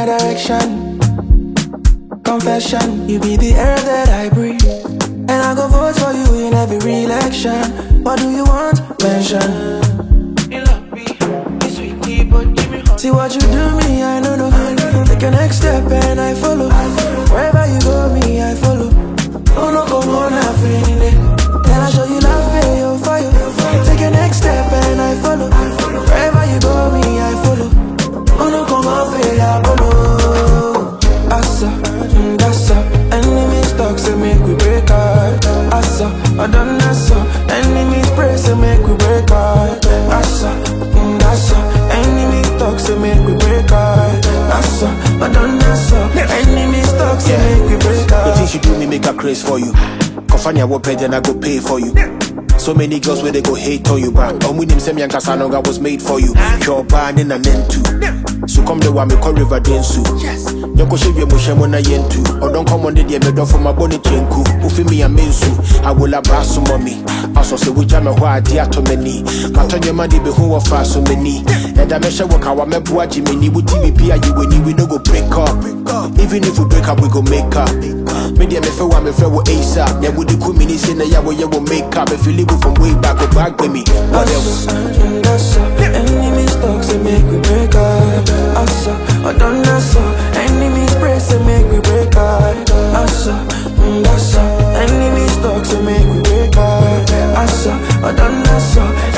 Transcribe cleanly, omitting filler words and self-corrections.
my direction. Confession, you be the air that I breathe, and I go vote for you in every election. What do you want? Mention. You love me, it's sweetie, but give me heart. See what you do me, I know no. Take a next step and I follow. Wherever you go, me I follow. Oh no, come on, I feel it. Then I show you love, you fire. Take a next step and I follow. Wherever you go, me I follow. Oh no, come on, feel I follow. Asa, that's up. Enemies talk, say make we break out. Asa, I done asa. Enemies pray, say make we break out. Asa, that's up. Enemies talk, say make we break out. Asa, I done asa. Enemies talk, say make we break out. The things you do me make a craze for you. Kofanya what pay, then I go pay for you. So many girls where they go hate on you back. With him semi and Casanova was made for you. Your band in an end too. So come the one me call River Densu. Yes. Yoko shave your motion when I yentu. Or don't come on the day made for my bonnet chenku. Ufimi a mensu. I will abrass some mommy. Also say which I'm a white dear to many. But on your money be who are fast so many. And I measure work our member Jimmy would TVP you when we no go break up. Even if we break up, we go make up. Media me feel I'm a fair with ASAP. Yeah, would the cool minis in the yawa you will make up if you leave from way back or back with me. What else? Enemies talk, say make we break up. Asa, I done asa. Enemies pray, say make we break up. Asa, asa. Enemies talk, say make we break up. Asa, I done asa.